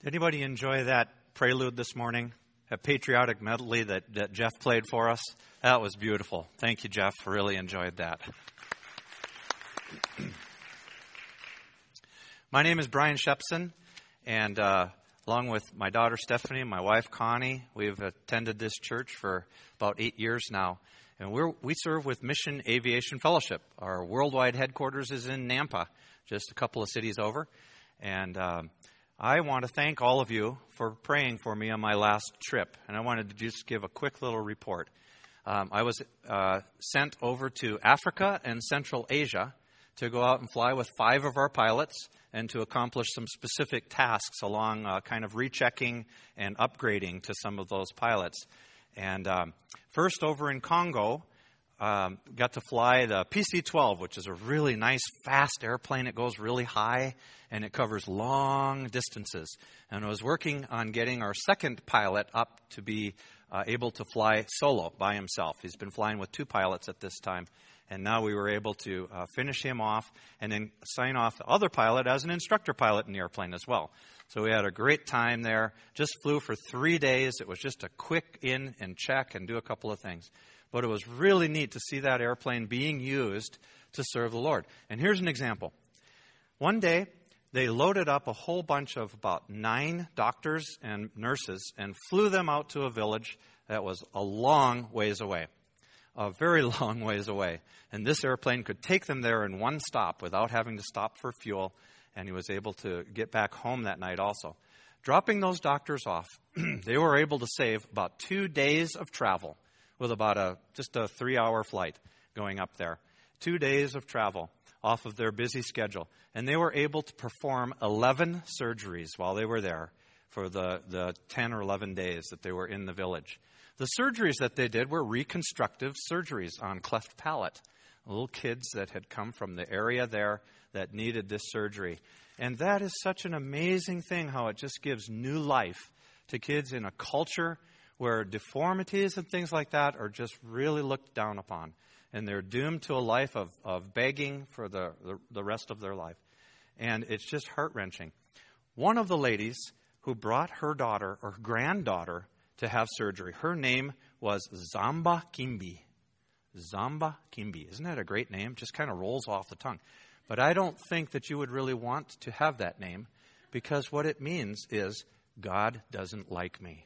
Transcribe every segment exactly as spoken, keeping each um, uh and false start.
Did anybody enjoy that prelude this morning? That patriotic medley that, that Jeff played for us? That was beautiful. Thank you, Jeff. Really enjoyed that. My name is Brian Shepson, and uh, along with my daughter Stephanie and my wife Connie, we've attended this church for about eight years now. And we're, we serve with Mission Aviation Fellowship. Our worldwide headquarters is in Nampa, just a couple of cities over. And um, I want to thank all of you for praying for me on my last trip. And I wanted to just give a quick little report. Um, I was uh, sent over to Africa and Central Asia to go out and fly with five of our pilots and to accomplish some specific tasks along uh, kind of rechecking and upgrading to some of those pilots. And um, first over in Congo, um, got to fly the P C twelve, which is a really nice, fast airplane. It goes really high, and it covers long distances. And I was working on getting our second pilot up to be uh, able to fly solo by himself. He's been flying with two pilots at this time. And now we were able to uh, finish him off and then sign off the other pilot as an instructor pilot in the airplane as well. So we had a great time there. Just flew for three days. It was just a quick in and check and do a couple of things. But it was really neat to see that airplane being used to serve the Lord. And here's an example. One day, they loaded up a whole bunch of about nine doctors and nurses and flew them out to a village that was a long ways away. A very long ways away. And this airplane could take them there in one stop without having to stop for fuel. And he was able to get back home that night also. Dropping those doctors off, they were able to save about two days of travel with about a just a three-hour flight going up there. Two days of travel off of their busy schedule. And they were able to perform eleven surgeries while they were there for the, the ten or eleven days that they were in the village. The surgeries that they did were reconstructive surgeries on cleft palate. Little kids that had come from the area there that needed this surgery. And that is such an amazing thing, how it just gives new life to kids in a culture where deformities and things like that are just really looked down upon. And they're doomed to a life of, of begging for the, the, the rest of their life. And it's just heart-wrenching. One of the ladies who brought her daughter or granddaughter to have surgery, her name was Zamba Kimbi. Zamba Kimbi. Isn't that a great name? Just kind of rolls off the tongue. But I don't think that you would really want to have that name, because what it means is God doesn't like me.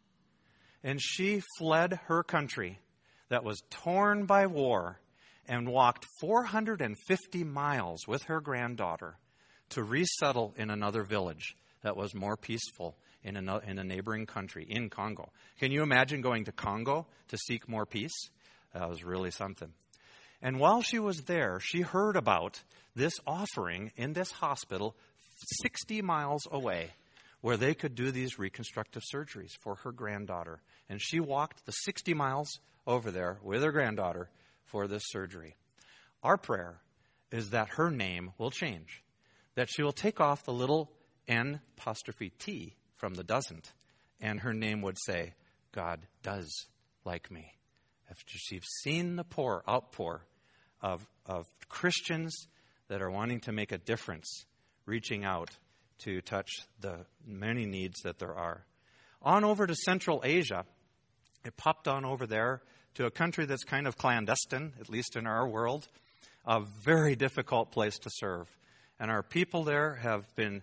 And she fled her country that was torn by war and walked four hundred fifty miles with her granddaughter to resettle in another village that was more peaceful in a, in a neighboring country, in Congo. Can you imagine going to Congo to seek more peace? That was really something. And while she was there, she heard about this offering in this hospital sixty miles away where they could do these reconstructive surgeries for her granddaughter. And she walked the sixty miles over there with her granddaughter for this surgery. Our prayer is that her name will change, that she will take off the little N apostrophe T from the doesn't, and her name would say, God does like me. After she's seen the pour, outpour of, of Christians that are wanting to make a difference, reaching out to touch the many needs that there are. On over to Central Asia, it popped on over there to a country that's kind of clandestine, at least in our world, a very difficult place to serve. And our people there have been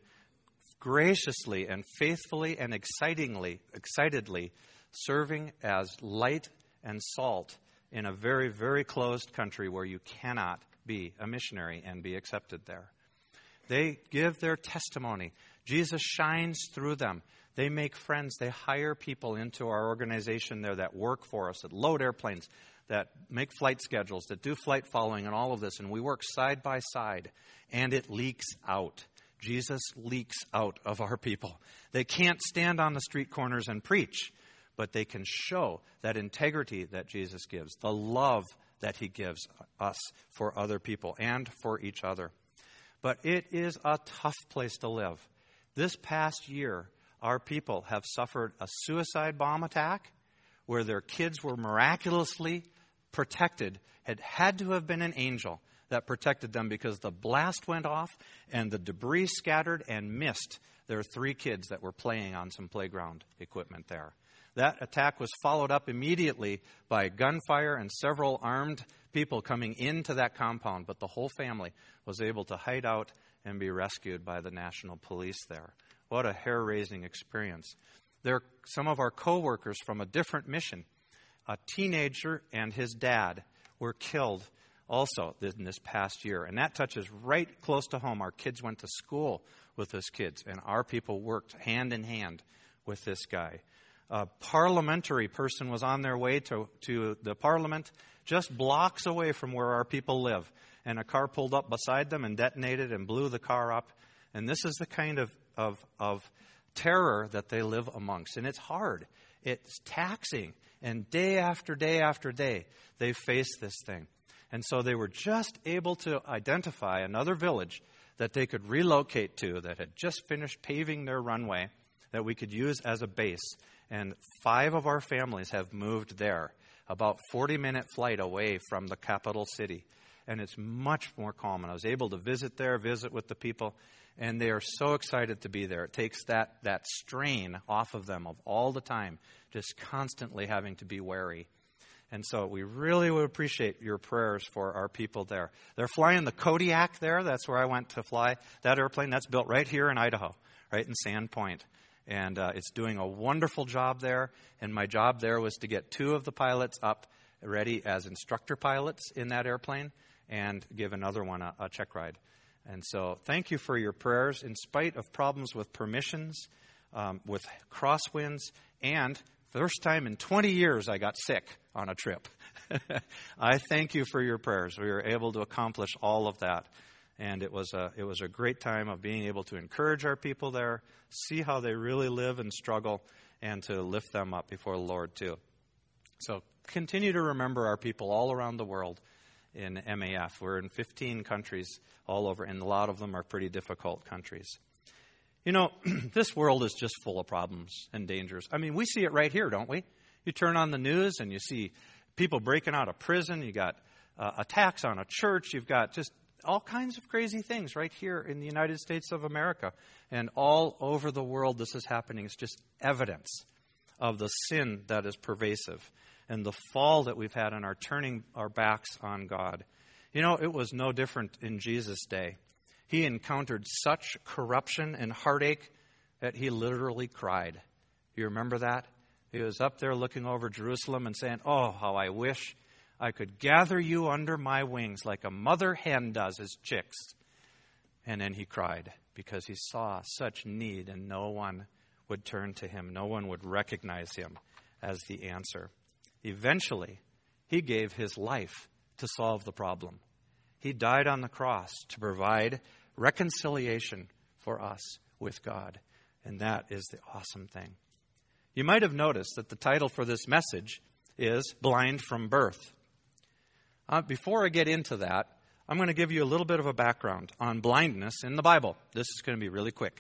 graciously and faithfully and excitingly, excitedly serving as light and salt in a very, very closed country where you cannot be a missionary and be accepted there. They give their testimony. Jesus shines through them. They make friends. They hire people into our organization there that work for us, that load airplanes, that make flight schedules, that do flight following and all of this. And we work side by side, and it leaks out. Jesus leaks out of our people. They can't stand on the street corners and preach, but they can show that integrity that Jesus gives, the love that he gives us for other people and for each other. But it is a tough place to live. This past year, our people have suffered a suicide bomb attack where their kids were miraculously protected. It had to have been an angel that protected them because the blast went off and the debris scattered and missed There were three kids that were playing on some playground equipment there. That attack was followed up immediately by gunfire and several armed people coming into that compound, but the whole family was able to hide out and be rescued by the National Police there. What a hair-raising experience. There are some of our co-workers from a different mission. A teenager and his dad were killed also in this past year, and that touches right close to home. Our kids went to school with his kids, and our people worked hand in hand with this guy. A parliamentary person was on their way to, to the parliament just blocks away from where our people live. And a car pulled up beside them and detonated and blew the car up. And this is the kind of, of, of terror that they live amongst. And it's hard. It's taxing. And day after day after day, they face this thing. And so they were just able to identify another village that they could relocate to that had just finished paving their runway that we could use as a base. And five of our families have moved there, about forty-minute flight away from the capital city. And it's much more calm. And I was able to visit there, visit with the people, and they are so excited to be there. It takes that, that strain off of them of all the time, just constantly having to be wary. And so we really would appreciate your prayers for our people there. They're flying the Kodiak there. That's where I went to fly that airplane. That's built right here in Idaho, right in Sandpoint. And uh, it's doing a wonderful job there. And my job there was to get two of the pilots up ready as instructor pilots in that airplane and give another one a, a check ride. And so thank you for your prayers in spite of problems with permissions, um, with crosswinds, and first time in twenty years I got sick on a trip. I thank you for your prayers. We were able to accomplish all of that. And it was a it was a great time of being able to encourage our people there, see how they really live and struggle, and to lift them up before the Lord too. So continue to remember our people all around the world in M A F. We're in fifteen countries all over, and a lot of them are pretty difficult countries. You know, this world is just full of problems and dangers. I mean, we see it right here, don't we? You turn on the news and you see people breaking out of prison. You got uh, attacks on a church. You've got just all kinds of crazy things right here in the United States of America. And all over the world this is happening. It's just evidence of the sin that is pervasive and the fall that we've had in our turning our backs on God. You know, it was no different in Jesus' day. He encountered such corruption and heartache that he literally cried. You remember that? He was up there looking over Jerusalem and saying, "Oh, how I wish I could gather you under my wings like a mother hen does his chicks." And then he cried because he saw such need and no one would turn to him. No one would recognize him as the answer. Eventually, he gave his life to solve the problem. He died on the cross to provide reconciliation for us with God. And that is the awesome thing. You might have noticed that the title for this message is Blind from Birth. Uh, before I get into that, I'm going to give you a little bit of a background on blindness in the Bible. This is going to be really quick.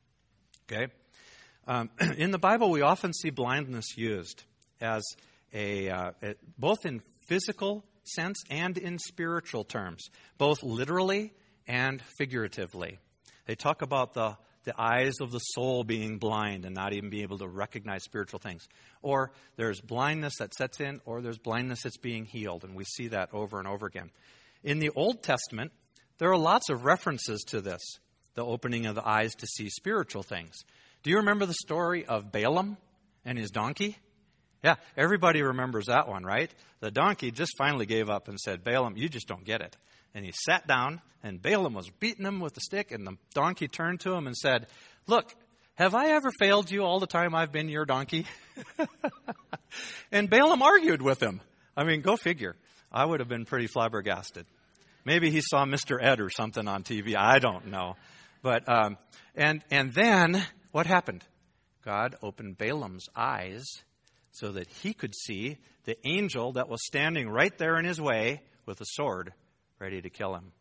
Okay? Um, in the Bible, we often see blindness used as a, uh, a both in physical sense and in spiritual terms, both literally and figuratively. They talk about the the eyes of the soul being blind and not even being able to recognize spiritual things. Or there's blindness that sets in, or there's blindness that's being healed. And we see that over and over again. In the Old Testament, there are lots of references to this, the opening of the eyes to see spiritual things. Do you remember the story of Balaam and his donkey? Yeah, everybody remembers that one, right? The donkey just finally gave up and said, "Balaam, you just don't get it." And he sat down, and Balaam was beating him with the stick, and the donkey turned to him and said, "Look, have I ever failed you all the time I've been your donkey?" And Balaam argued with him. I mean, go figure. I would have been pretty flabbergasted. Maybe he saw Mister Ed or something on T V. I don't know. But um, and and then what happened? God opened Balaam's eyes so that he could see the angel that was standing right there in his way with a sword ready to kill him.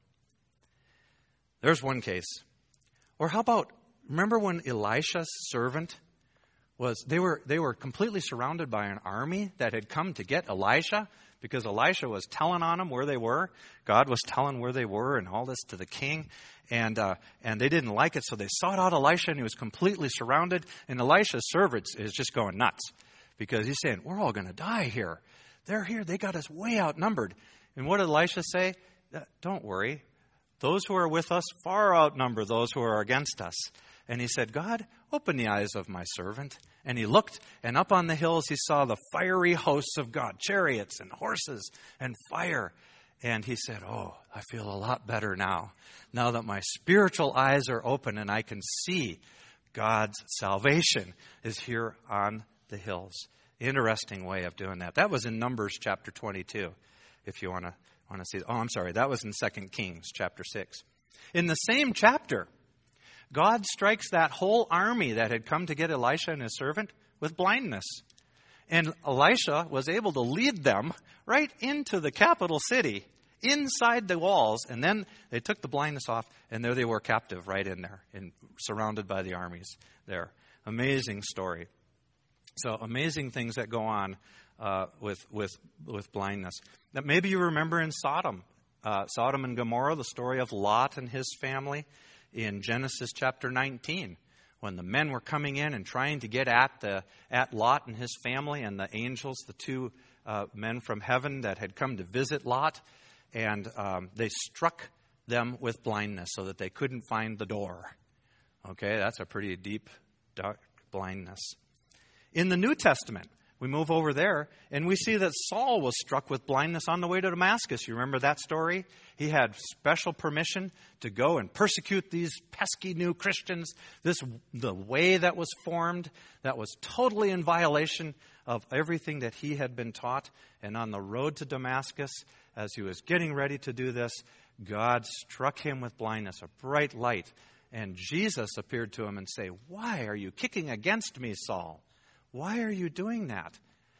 There's one case. Or how about, remember when Elisha's servant was they were they were completely surrounded by an army that had come to get Elisha, because Elisha was telling on them where they were. God was telling where they were and all this to the king. And uh, and they didn't like it, so they sought out Elisha, and he was completely surrounded. And Elisha's servant is just going nuts because he's saying, we're all going to die here. They're here. They got us way outnumbered. And what did Elisha say? Don't worry. Those who are with us far outnumber those who are against us. And he said, God, open the eyes of my servant. And he looked, and up on the hills he saw the fiery hosts of God, chariots and horses and fire. And he said, oh, I feel a lot better now, now that my spiritual eyes are open and I can see God's salvation is here on the hills. Interesting way of doing that. That was in Numbers chapter twenty-two, if you want to want to see. Oh, I'm sorry. That was in Second Kings chapter six. In the same chapter, God strikes that whole army that had come to get Elisha and his servant with blindness. And Elisha was able to lead them right into the capital city, inside the walls. And then they took the blindness off, and there they were captive right in there, and surrounded by the armies there. Amazing story. So amazing things that go on uh, with, with, with blindness. Now, maybe you remember in Sodom, uh, Sodom and Gomorrah, the story of Lot and his family in Genesis chapter nineteen. When the men were coming in and trying to get at the at Lot and his family, and the angels, the two uh, men from heaven that had come to visit Lot, and um, they struck them with blindness so that they couldn't find the door. Okay, that's a pretty deep, dark blindness. In the New Testament, we move over there, and we see that Saul was struck with blindness on the way to Damascus. You remember that story? He had special permission to go and persecute these pesky new Christians. This, the way that was formed, that was totally in violation of everything that he had been taught. And on the road to Damascus, as he was getting ready to do this, God struck him with blindness, a bright light. And Jesus appeared to him and said, why are you kicking against me, Saul? Why are you doing that?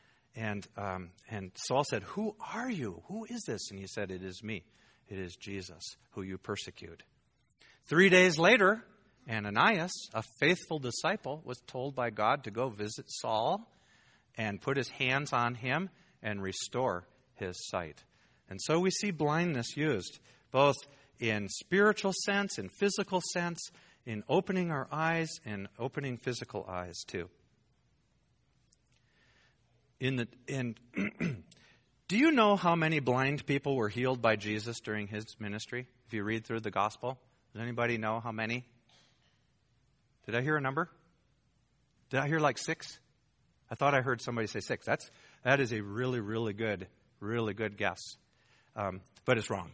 And um, and Saul said, who are you? Who is this? And he said, it is me. It is Jesus, who you persecute. Three days later, Ananias, a faithful disciple, was told by God to go visit Saul and put his hands on him and restore his sight. And so we see blindness used both in spiritual sense, in physical sense, in opening our eyes and opening physical eyes too. In the in, do you know how many blind people were healed by Jesus during his ministry? If you read through the gospel, does anybody know how many? Did I hear a number? Did I hear like six? I thought I heard somebody say six. That's that is a really, really good, really good guess, um, but it's wrong.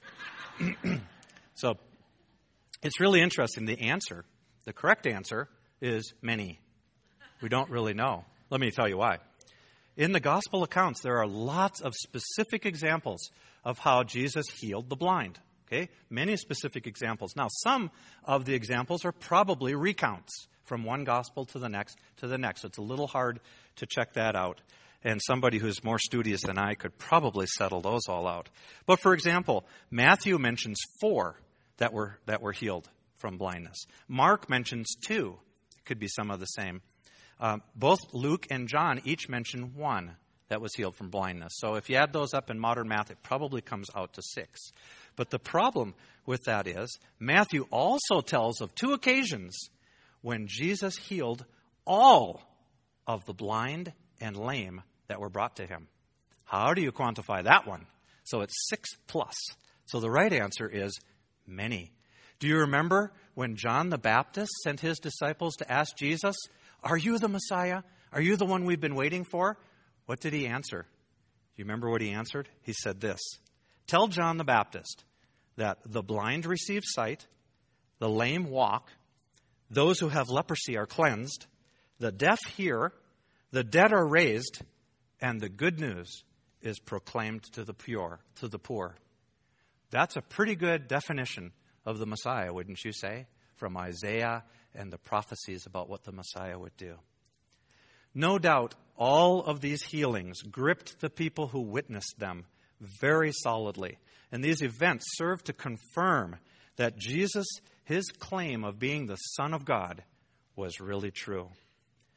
So it's really interesting. The answer, the correct answer, is many. We don't really know. Let me tell you why. In the gospel accounts, there are lots of specific examples of how Jesus healed the blind. Okay? Many specific examples. Now, some of the examples are probably recounts from one gospel to the next to the next. It's a little hard to check that out. And somebody who's more studious than I could probably settle those all out. But for example, Matthew mentions four that were that were healed from blindness. Mark mentions two. It could be some of the same. Um, both Luke and John each mention one that was healed from blindness. So if you add those up in modern math, it probably comes out to six. But the problem with that is Matthew also tells of two occasions when Jesus healed all of the blind and lame that were brought to him. How do you quantify that one? So it's six plus. So the right answer is many. Do you remember when John the Baptist sent his disciples to ask Jesus, are you the Messiah? Are you the one we've been waiting for? What did he answer? Do you remember what he answered? He said this, tell John the Baptist that the blind receive sight, the lame walk, those who have leprosy are cleansed, the deaf hear, the dead are raised, and the good news is proclaimed to the pure, to the poor. That's a pretty good definition of the Messiah, wouldn't you say? From Isaiah and the prophecies about what the Messiah would do. No doubt all of these healings gripped the people who witnessed them very solidly. And these events served to confirm that Jesus, his claim of being the Son of God, was really true.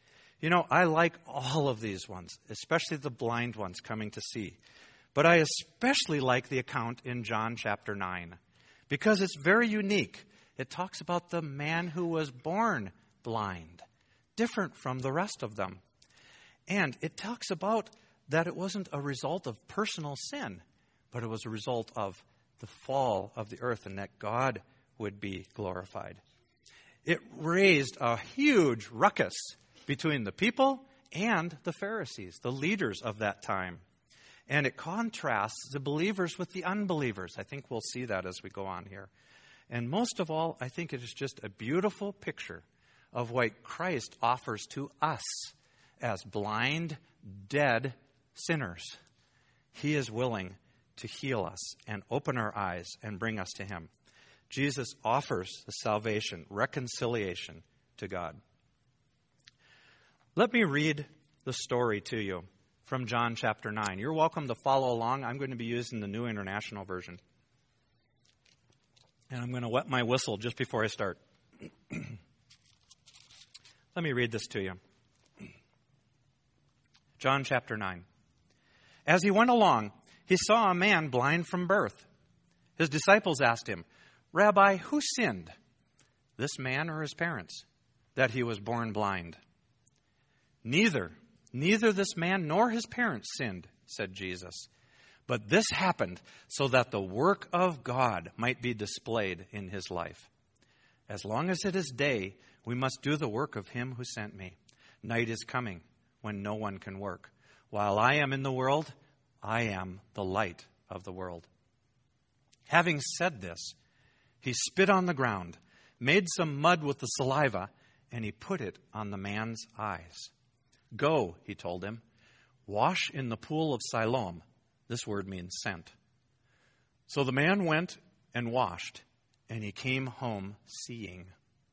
You know, I like all of these ones, especially the blind ones coming to see. But I especially like the account in John chapter nine because it's very unique. It talks about the man who was born blind, different from the rest of them. And it talks about that it wasn't a result of personal sin, but it was a result of the fall of the earth and that God would be glorified. It raised a huge ruckus between the people and the Pharisees, the leaders of that time. And it contrasts the believers with the unbelievers. I think we'll see that as we go on here. And most of all, I think it is just a beautiful picture of what Christ offers to us as blind, dead sinners. He is willing to heal us and open our eyes and bring us to Him. Jesus offers the salvation, reconciliation to God. Let me read the story to you from John chapter nine. You're welcome to follow along. I'm going to be using the New International Version. And I'm going to wet my whistle just before I start. Let me read this to you. John chapter nine. As he went along, he saw a man blind from birth. His disciples asked him, "Rabbi, who sinned, this man or his parents, that he was born blind?" Neither, neither this man nor his parents sinned, said Jesus. But this happened so that the work of God might be displayed in his life. As long as it is day, we must do the work of him who sent me. Night is coming when no one can work. While I am in the world, I am the light of the world. Having said this, he spit on the ground, made some mud with the saliva, and he put it on the man's eyes. "Go," he told him, "wash in the pool of Siloam." This word means sent. So the man went and washed, and he came home seeing.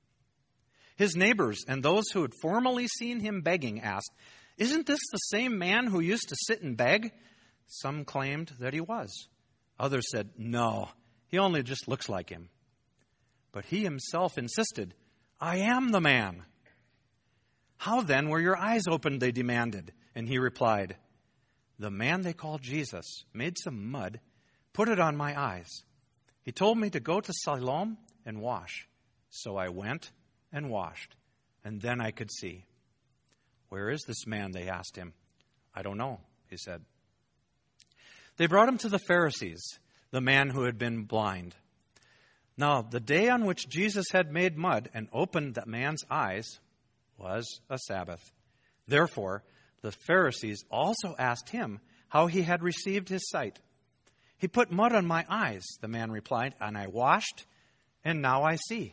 His neighbors and those who had formerly seen him begging asked, "Isn't this the same man who used to sit and beg?" Some claimed that he was. Others said, "No, he only just looks like him." But he himself insisted, "I am the man." "How then were your eyes opened?" they demanded. And he replied, "The man they called Jesus made some mud, put it on my eyes. He told me to go to Siloam and wash. So I went and washed, and then I could see." "Where is this man?" they asked him. "I don't know," he said. They brought him to the Pharisees, the man who had been blind. Now, the day on which Jesus had made mud and opened that man's eyes was a Sabbath. Therefore, the Pharisees also asked him how he had received his sight. "He put mud on my eyes," the man replied, "and I washed, and now I see."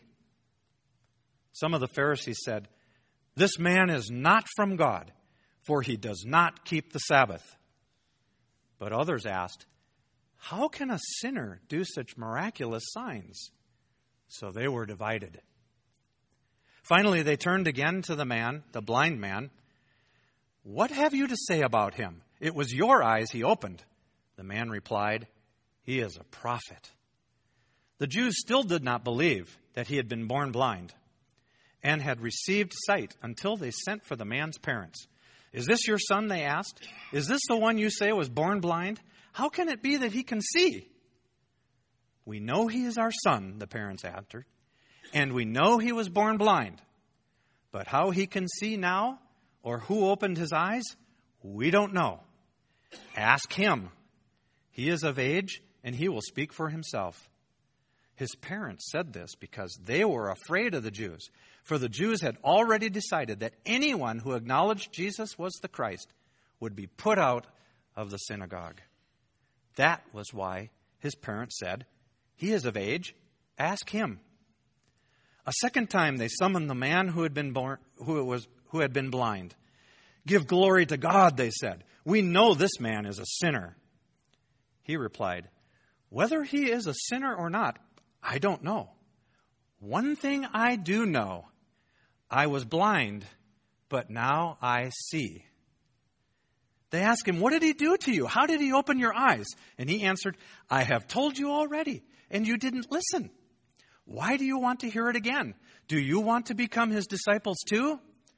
Some of the Pharisees said, "This man is not from God, for he does not keep the Sabbath." But others asked, "How can a sinner do such miraculous signs?" So they were divided. Finally, they turned again to the man, the blind man. "What have you to say about him? It was your eyes he opened." The man replied, "He is a prophet." The Jews still did not believe that he had been born blind and had received sight until they sent for the man's parents. "Is this your son?" they asked. "Is this the one you say was born blind? How can it be that he can see?" "We know he is our son," the parents answered, "and we know he was born blind. But how he can see now, or who opened his eyes, we don't know. Ask him. He is of age, and he will speak for himself." His parents said this because they were afraid of the Jews, for the Jews had already decided that anyone who acknowledged Jesus was the Christ would be put out of the synagogue. That was why his parents said, "He is of age, ask him." A second time they summoned the man who had been born, who was who had been blind. "Give glory to God," they said. "We know this man is a sinner." He replied, "Whether he is a sinner or not, I don't know. One thing I do know, I was blind, but now I see." They asked him, "What did he do to you? How did he open your eyes?" And he answered, "I have told you already, and you didn't listen. Why do you want to hear it again? Do you want to become his disciples too?"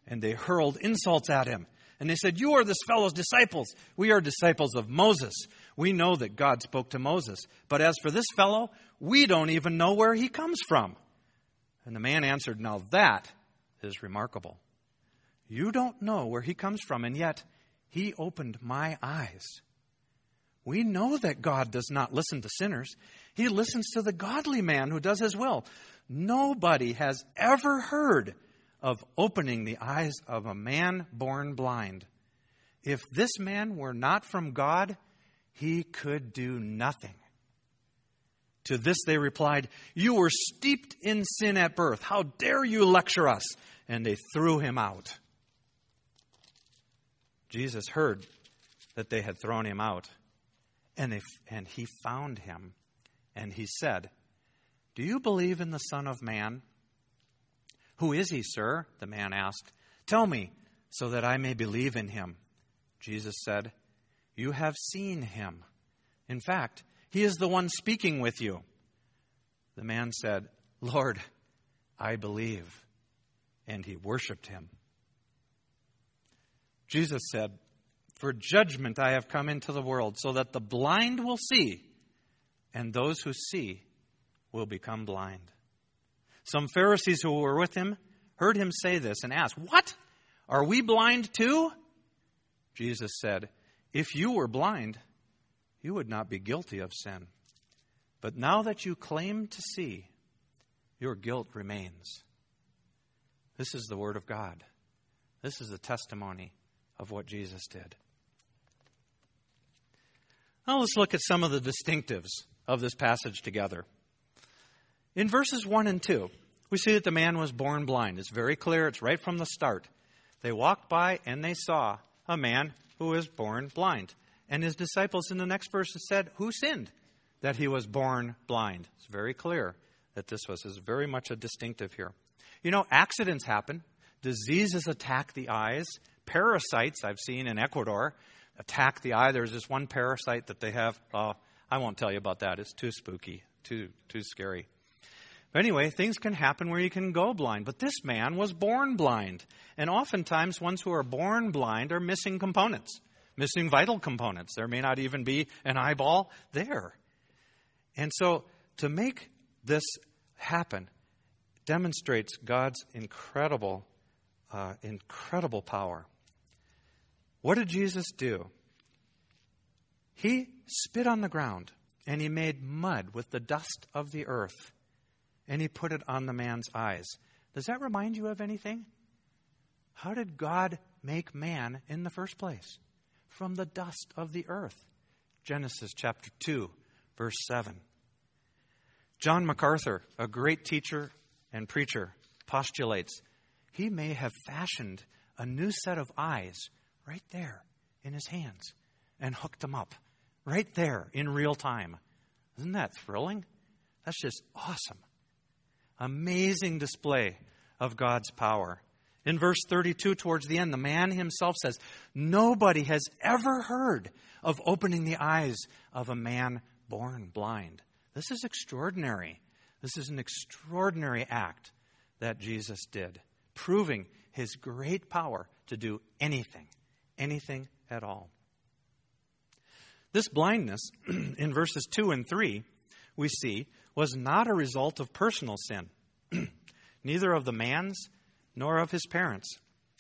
And they hurled insults at him. And they said, "You are this fellow's disciples. We are disciples of Moses. We know that God spoke to Moses. But as for this fellow, we don't even know where he comes from." And the man answered, "Now that is remarkable. You don't know where he comes from, and yet he opened my eyes. We know that God does not listen to sinners. He listens to the godly man who does his will. Nobody has ever heard of opening the eyes of a man born blind. If this man were not from God, he could do nothing." To this they replied, "You were steeped in sin at birth. How dare you lecture us?" And they threw him out. Jesus heard that they had thrown him out, and, they, and he found him, and he said, "Do you believe in the Son of Man?" "Who is he, sir?" the man asked. "Tell me, so that I may believe in him." Jesus said, "You have seen him. In fact, he is the one speaking with you." The man said, "Lord, I believe." And he worshipped him. Jesus said, "For judgment I have come into the world, so that the blind will see, and those who see will become blind." Some Pharisees who were with him heard him say this and asked, "What? Are we blind too?" Jesus said, "If you were blind, you would not be guilty of sin. But now that you claim to see, your guilt remains." This is the word of God. This is the testimony of what Jesus did. Now let's look at some of the distinctives of this passage together. In verses one and two, we see that the man was born blind. It's very clear. It's right from the start. They walked by and they saw a man who was born blind. And his disciples in the next verse said, "Who sinned that he was born blind?" It's very clear that this was is very much a distinctive here. You know, accidents happen. Diseases attack the eyes. Parasites, I've seen in Ecuador, attack the eye. There's this one parasite that they have. Oh, I won't tell you about that. It's too spooky, too too scary. But anyway, things can happen where you can go blind. But this man was born blind. And oftentimes, ones who are born blind are missing components, missing vital components. There may not even be an eyeball there. And so to make this happen demonstrates God's incredible, uh, incredible power. What did Jesus do? He spit on the ground and he made mud with the dust of the earth. And he put it on the man's eyes. Does that remind you of anything? How did God make man in the first place? From the dust of the earth. Genesis chapter two, verse seven. John MacArthur, a great teacher and preacher, postulates he may have fashioned a new set of eyes right there in his hands and hooked them up right there in real time. Isn't that thrilling? That's just awesome. Amazing display of God's power. In verse thirty-two, towards the end, the man himself says, "Nobody has ever heard of opening the eyes of a man born blind." This is extraordinary. This is an extraordinary act that Jesus did, proving his great power to do anything, anything at all. This blindness, in verses two and three, we see, was not a result of personal sin, neither of the man's nor of his parents.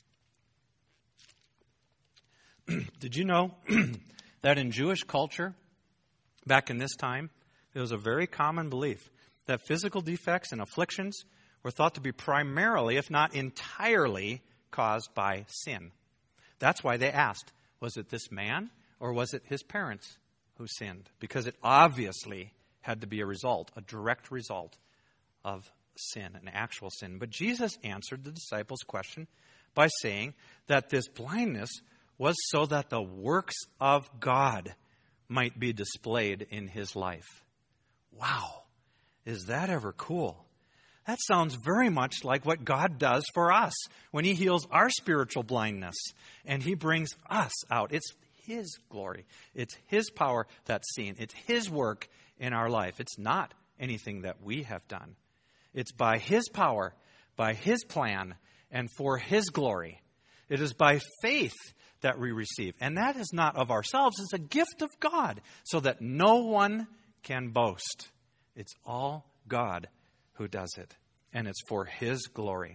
Did you know that in Jewish culture, back in this time, it was a very common belief that physical defects and afflictions were thought to be primarily, if not entirely, caused by sin. That's why they asked, was it this man or was it his parents who sinned? Because it obviously had to be a result, a direct result of sin, an actual sin. But Jesus answered the disciples' question by saying that this blindness was so that the works of God might be displayed in his life. Wow, is that ever cool? That sounds very much like what God does for us when he heals our spiritual blindness and he brings us out. It's his glory. It's his power that's seen. It's his work in our life. It's not anything that we have done. It's by his power, by his plan, and for His glory. It is by faith that we receive. And that is not of ourselves. It's a gift of God so that no one can boast. It's all God who does it. And it's for His glory.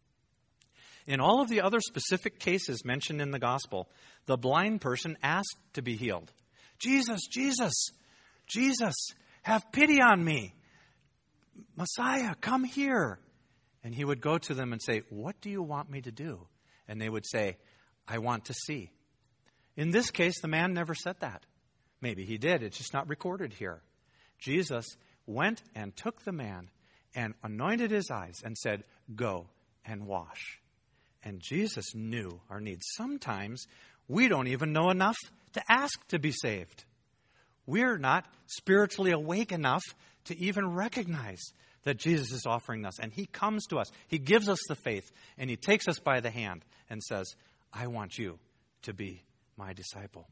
In all of the other specific cases mentioned in the gospel, the blind person asked to be healed. Jesus, Jesus, Jesus, have pity on me. Messiah, come here. And He would go to them and say, what do you want me to do? And they would say, I want to see. In this case, the man never said that. Maybe he did. It's just not recorded here. Jesus went and took the man and anointed his eyes and said, go and wash. And Jesus knew our needs. Sometimes we don't even know enough to ask to be saved. We're not spiritually awake enough to even recognize that Jesus is offering us. And He comes to us. He gives us the faith. And He takes us by the hand and says, I want you to be my disciple.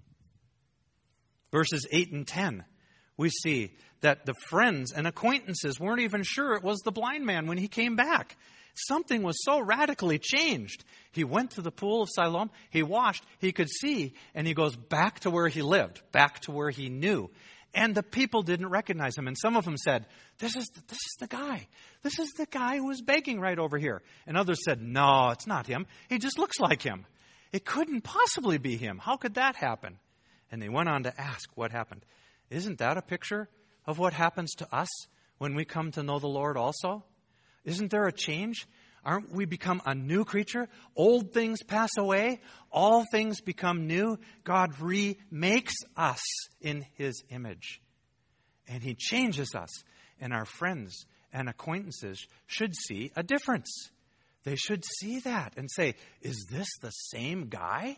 Verses eight and ten, we see that the friends and acquaintances weren't even sure it was the blind man when he came back. Something was so radically changed. He went to the pool of Siloam, he washed, he could see, and he goes back to where he lived, back to where he knew. And the people didn't recognize him. And some of them said, this is, this is the guy. This is the guy who was begging right over here. And others said, no, it's not him. He just looks like him. It couldn't possibly be him. How could that happen? And they went on to ask what happened. Isn't that a picture of what happens to us when we come to know the Lord also? Isn't there a change? Aren't we become a new creature? Old things pass away. All things become new. God remakes us in His image. And He changes us. And our friends and acquaintances should see a difference. They should see that and say, is this the same guy?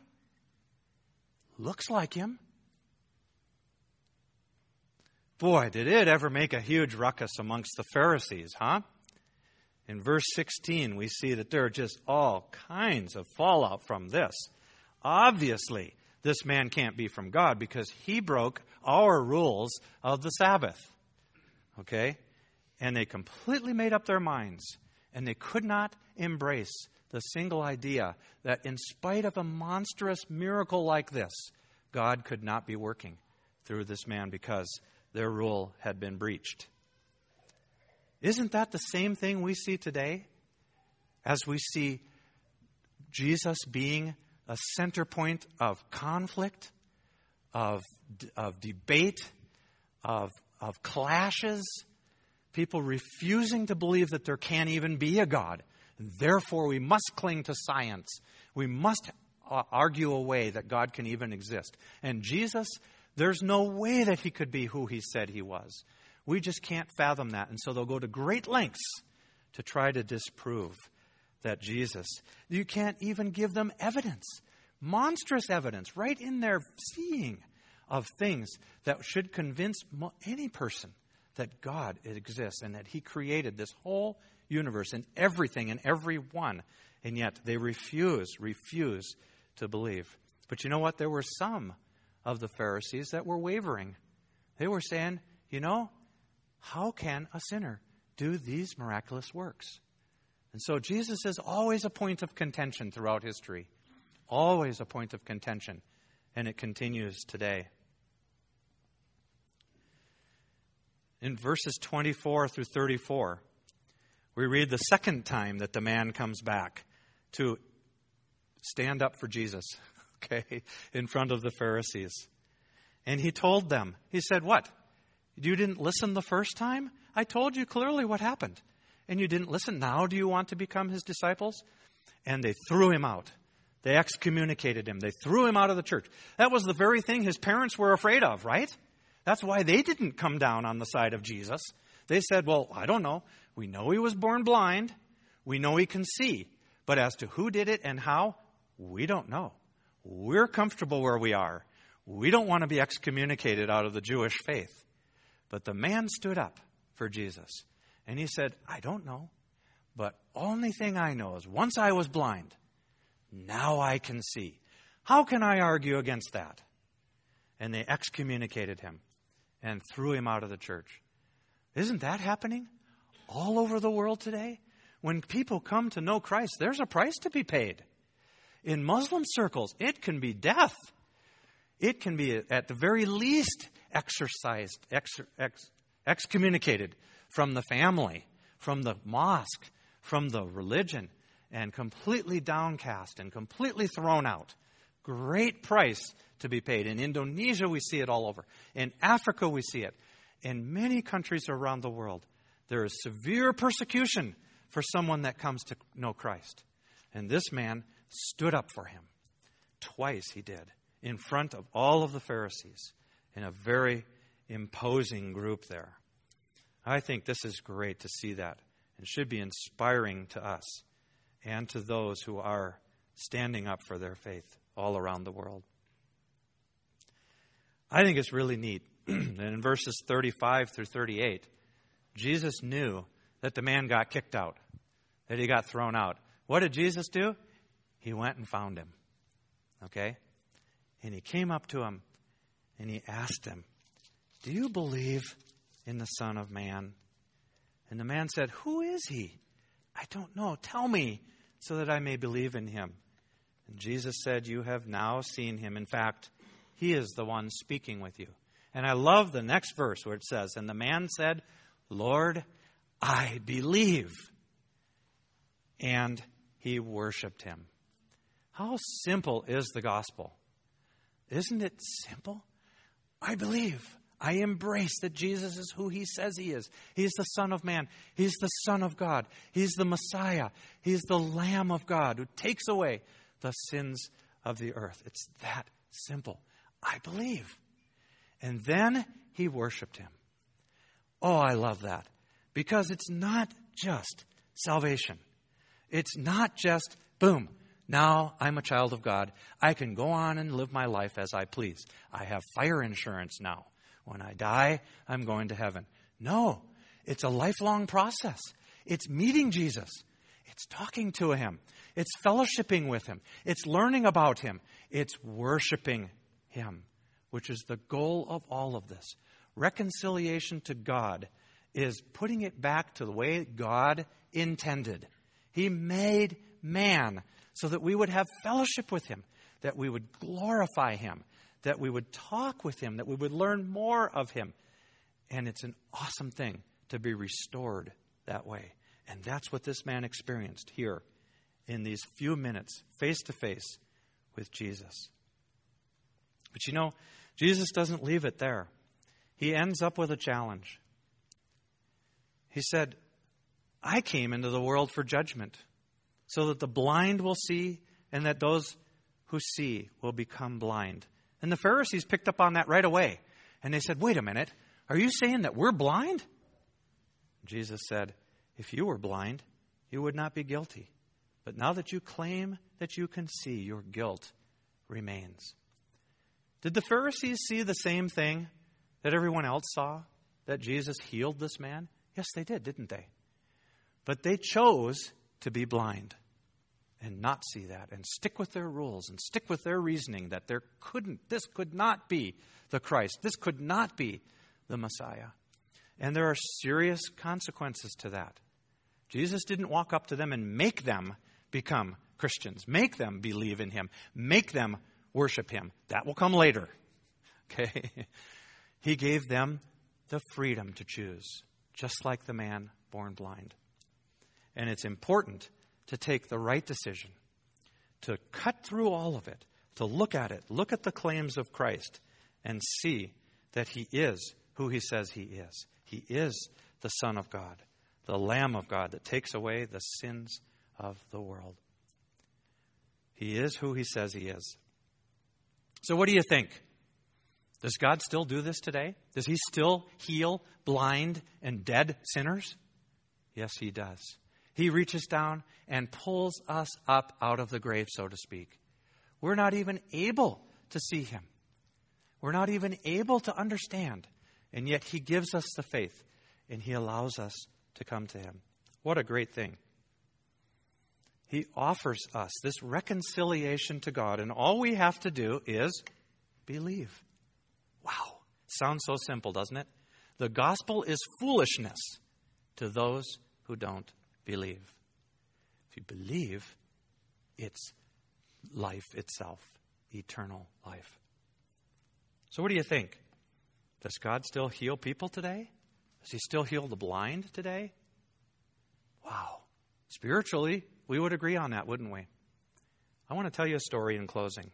Looks like him. Boy, did it ever make a huge ruckus amongst the Pharisees, huh? In verse sixteen, we see that there are just all kinds of fallout from this. Obviously, this man can't be from God because he broke our rules of the Sabbath. Okay? And they completely made up their minds. And they could not embrace the single idea that in spite of a monstrous miracle like this, God could not be working through this man because their rule had been breached. Isn't that the same thing we see today? As we see Jesus being a center point of conflict, of, of debate, of, of clashes, people refusing to believe that there can even be a God. And therefore, we must cling to science. We must argue away that God can even exist. And Jesus, there's no way that He could be who He said He was. We just can't fathom that. And so they'll go to great lengths to try to disprove that Jesus. You can't even give them evidence, monstrous evidence, right in their seeing of things that should convince any person that God exists and that He created this whole universe and everything and everyone. And yet they refuse, refuse to believe. But you know what? There were some of the Pharisees that were wavering. They were saying, you know, how can a sinner do these miraculous works? And so Jesus is always a point of contention throughout history. Always a point of contention. And it continues today. In verses twenty-four through thirty-four, we read the second time that the man comes back to stand up for Jesus, okay, in front of the Pharisees. And he told them, he said, what? You didn't listen the first time? I told you clearly what happened. And you didn't listen. Now do you want to become His disciples? And they threw him out. They excommunicated him. They threw him out of the church. That was the very thing his parents were afraid of, right? That's why they didn't come down on the side of Jesus. They said, well, I don't know. We know he was born blind. We know he can see. But as to who did it and how, we don't know. We're comfortable where we are. We don't want to be excommunicated out of the Jewish faith. But the man stood up for Jesus. And he said, I don't know. But only thing I know is once I was blind, now I can see. How can I argue against that? And they excommunicated him and threw him out of the church. Isn't that happening all over the world today? when people come to know Christ, there's a price to be paid. In Muslim circles, it can be death. It can be, at the very least, exorcised, ex, ex, excommunicated from the family, from the mosque, from the religion, and completely downcast and completely thrown out. Great price to be paid. In Indonesia, we see it all over. In Africa, we see it. In many countries around the world, there is severe persecution for someone that comes to know Christ. And this man stood up for him. Twice he did, in front of all of the Pharisees, in a very imposing group there. I think this is great to see that, and should be inspiring to us and to those who are standing up for their faith all around the world. I think it's really neat. And in verses thirty-five through thirty-eight, Jesus knew that the man got kicked out, that he got thrown out. What did Jesus do? He went and found him. Okay? And he came up to him and he asked him, "Do you believe in the Son of Man?" And the man said, "Who is he? I don't know. Tell me so that I may believe in him." And Jesus said, "You have now seen him. In fact, he is the one speaking with you." And I love the next verse where it says, "And the man said, 'Lord, I believe.' And he worshiped him." How simple is the gospel? Isn't it simple? I believe. I embrace that Jesus is who he says he is. He's the Son of Man. He's the Son of God. He's the Messiah. He's the Lamb of God who takes away the sins of the earth. It's that simple. I believe. And then he worshiped him. Oh, I love that. Because it's not just salvation. It's not just, boom, now I'm a child of God. I can go on and live my life as I please. I have fire insurance now. When I die, I'm going to heaven. No, it's a lifelong process. It's meeting Jesus. It's talking to him. It's fellowshipping with him. It's learning about him. It's worshiping him, which is the goal of all of this. Reconciliation to God is putting it back to the way God intended. He made man so that we would have fellowship with him, that we would glorify him, that we would talk with him, that we would learn more of him. And it's an awesome thing to be restored that way. And that's what this man experienced here in these few minutes, face to face with Jesus. But you know, Jesus doesn't leave it there. He ends up with a challenge. He said, "I came into the world for judgment, so that the blind will see and that those who see will become blind." And the Pharisees picked up on that right away. And they said, "Wait a minute, are you saying that we're blind?" Jesus said, "If you were blind, you would not be guilty. But now that you claim that you can see, your guilt remains." Did the Pharisees see the same thing that everyone else saw? That Jesus healed this man? Yes, they did, didn't they? But they chose to be blind and not see that and stick with their rules and stick with their reasoning that there couldn't, this could not be the Christ. This could not be the Messiah. And there are serious consequences to that. Jesus didn't walk up to them and make them become Christians, make them believe in him, make them worship him. That will come later. Okay? He gave them the freedom to choose, just like the man born blind. And it's important to take the right decision, to cut through all of it, to look at it, look at the claims of Christ, and see that he is who he says he is. He is the Son of God, the Lamb of God that takes away the sins of the world. He is who he says he is. So what do you think? Does God still do this today? Does he still heal blind and dead sinners? Yes, he does. He reaches down and pulls us up out of the grave, so to speak. We're not even able to see him. We're not even able to understand. And yet he gives us the faith and he allows us to come to him. What a great thing. He offers us this reconciliation to God, and all we have to do is believe. Wow. Sounds so simple, doesn't it? The gospel is foolishness to those who don't believe. If you believe, it's life itself, eternal life. So what do you think? Does God still heal people today? Does he still heal the blind today? Wow. Spiritually, we would agree on that, wouldn't we? I want to tell you a story in closing.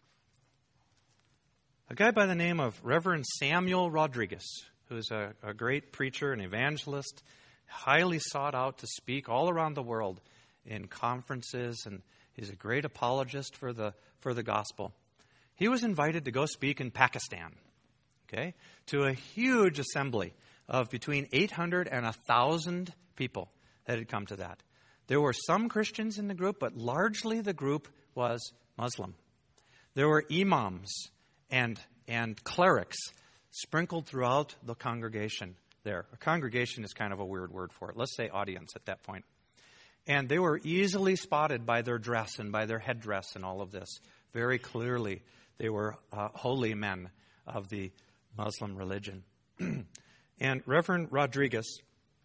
A guy by the name of Reverend Samuel Rodriguez, who's a, a great preacher and evangelist, highly sought out to speak all around the world in conferences, and he's a great apologist for the for the gospel. He was invited to go speak in Pakistan, okay, to a huge assembly of between eight hundred and one thousand people that had come to that. There were some Christians in the group, but largely the group was Muslim. There were imams and and clerics sprinkled throughout the congregation there. A congregation is kind of a weird word for it. Let's say audience at that point. And they were easily spotted by their dress and by their headdress and all of this. Very clearly, they were uh, holy men of the Muslim religion. And Reverend Rodriguez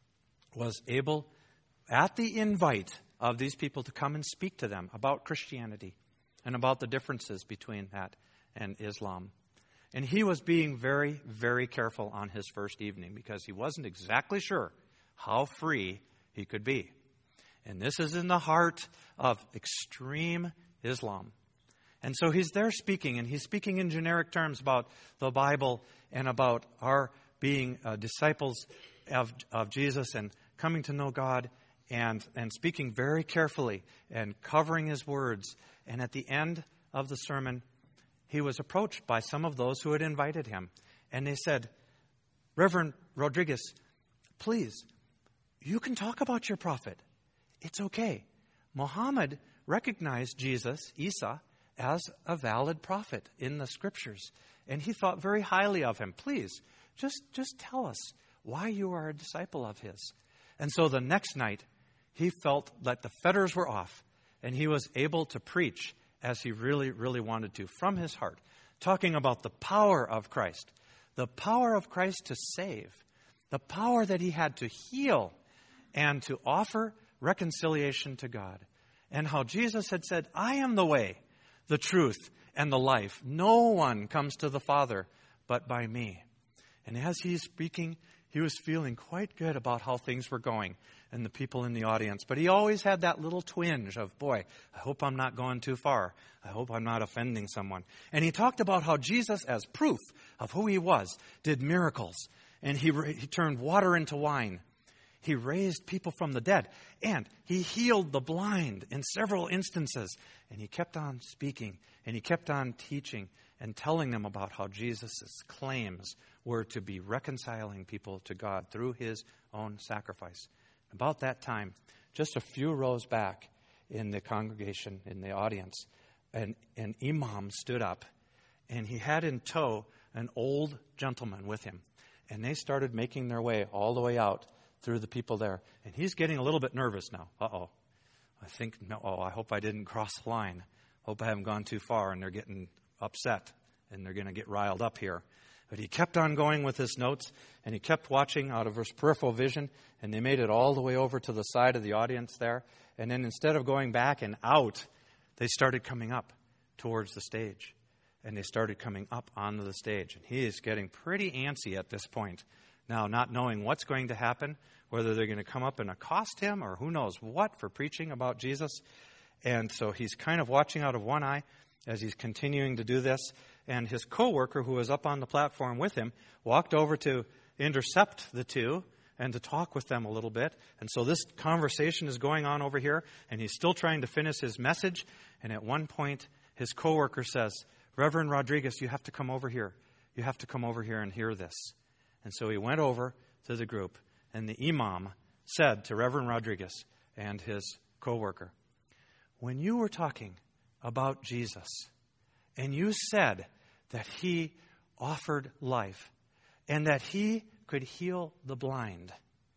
was able, at the invite of these people, to come and speak to them about Christianity and about the differences between that and Islam. And he was being very, very careful on his first evening because he wasn't exactly sure how free he could be. And this is in the heart of extreme Islam. And so he's there speaking, and he's speaking in generic terms about the Bible and about our being uh, disciples of, of Jesus and coming to know God, and, and speaking very carefully and covering his words. And at the end of the sermon, he was approached by some of those who had invited him. And they said, Reverend Rodriguez, please, you can talk about your prophet. It's okay. Muhammad recognized Jesus, Isa, as a valid prophet in the scriptures. And he thought very highly of him. Please, just, just tell us why you are a disciple of his. And so the next night, he felt that the fetters were off. And he was able to preach as he really, really wanted to, from his heart, talking about the power of Christ, the power of Christ to save, the power that he had to heal and to offer reconciliation to God, and how Jesus had said, I am the way, the truth, and the life. No one comes to the Father but by me. And as he's speaking, he was feeling quite good about how things were going and the people in the audience. But he always had that little twinge of, boy, I hope I'm not going too far. I hope I'm not offending someone. And he talked about how Jesus, as proof of who he was, did miracles. And he, he turned water into wine. He raised people from the dead. And he healed the blind in several instances. And he kept on speaking. And he kept on teaching and telling them about how Jesus' claims were to be reconciling people to God through his own sacrifice. About that time, just a few rows back in the congregation, in the audience, an, an imam stood up, and he had in tow an old gentleman with him. And they started making their way all the way out through the people there. And he's getting a little bit nervous now. Uh-oh. I think, no, oh, I hope I didn't cross the line. Hope I haven't gone too far, and they're getting upset, and they're going to get riled up here. But he kept on going with his notes, and he kept watching out of his peripheral vision, and they made it all the way over to the side of the audience there. And then instead of going back and out, they started coming up towards the stage. And they started coming up onto the stage. And he is getting pretty antsy at this point. Now, not knowing what's going to happen, whether they're going to come up and accost him or who knows what for preaching about Jesus. And so he's kind of watching out of one eye as he's continuing to do this. And his coworker, who was up on the platform with him, walked over to intercept the two and to talk with them a little bit. And so this conversation is going on over here, and he's still trying to finish his message. And at one point, his coworker says, Reverend Rodriguez, you have to come over here. You have to come over here and hear this. And so he went over to the group, and the imam said to Reverend Rodriguez and his coworker, when you were talking about Jesus, and you said that he offered life and that he could heal the blind,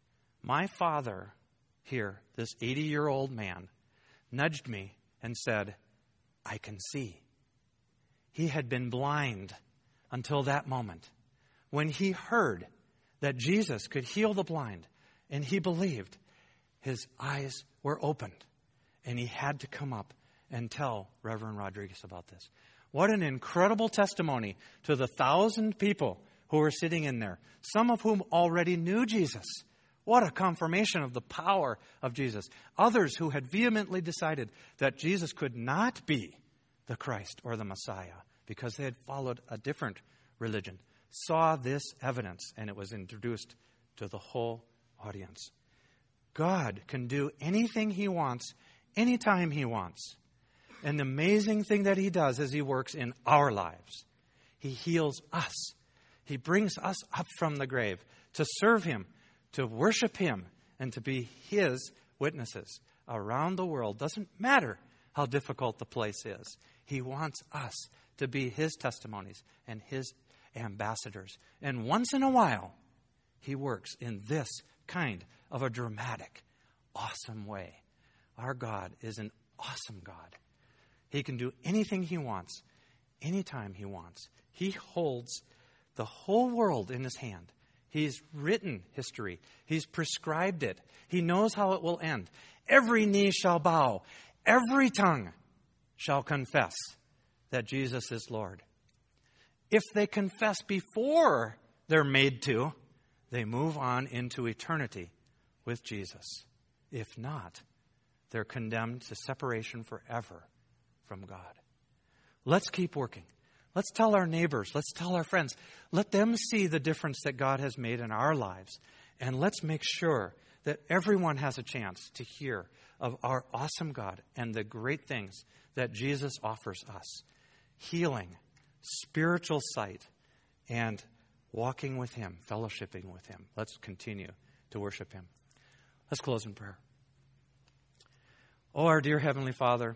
my father here, this eighty-year-old man, nudged me and said, I can see. He had been blind until that moment. When he heard that Jesus could heal the blind and he believed, his eyes were opened. And he had to come up and tell Reverend Rodriguez about this. What an incredible testimony to the thousand people who were sitting in there, some of whom already knew Jesus. What a confirmation of the power of Jesus. Others who had vehemently decided that Jesus could not be the Christ or the Messiah because they had followed a different religion, saw this evidence, and it was introduced to the whole audience. God can do anything he wants, anytime he wants. And the amazing thing that he does is he works in our lives. He heals us. He brings us up from the grave to serve him, to worship him, and to be his witnesses around the world. Doesn't matter how difficult the place is. He wants us to be his testimonies and his ambassadors. And once in a while, he works in this kind of a dramatic, awesome way. Our God is an awesome God. He can do anything he wants, anytime he wants. He holds the whole world in his hand. He's written history. He's prescribed it. He knows how it will end. Every knee shall bow. Every tongue shall confess that Jesus is Lord. If they confess before they're made to, they move on into eternity with Jesus. If not, they're condemned to separation forever from God. Let's keep working. Let's tell our neighbors. Let's tell our friends. Let them see the difference that God has made in our lives. And let's make sure that everyone has a chance to hear of our awesome God and the great things that Jesus offers us. Healing, spiritual sight, and walking with him, fellowshipping with him. Let's continue to worship him. Let's close in prayer. Oh, our dear Heavenly Father,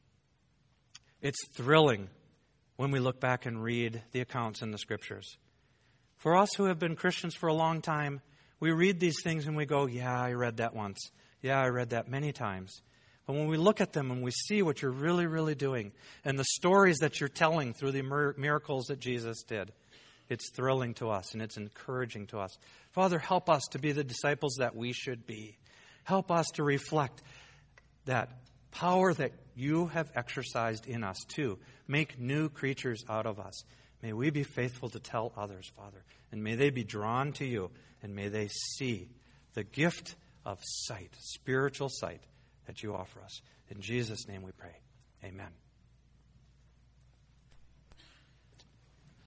it's thrilling when we look back and read the accounts in the Scriptures. For us who have been Christians for a long time, we read these things and we go, yeah, I read that once. Yeah, I read that many times. But when we look at them and we see what you're really, really doing and the stories that you're telling through the miracles that Jesus did, it's thrilling to us and it's encouraging to us. Father, help us to be the disciples that we should be. Help us to reflect that power that you have exercised in us to make new creatures out of us. May we be faithful to tell others, Father, and may they be drawn to you, and may they see the gift of sight, spiritual sight, that you offer us. In Jesus' name we pray. Amen.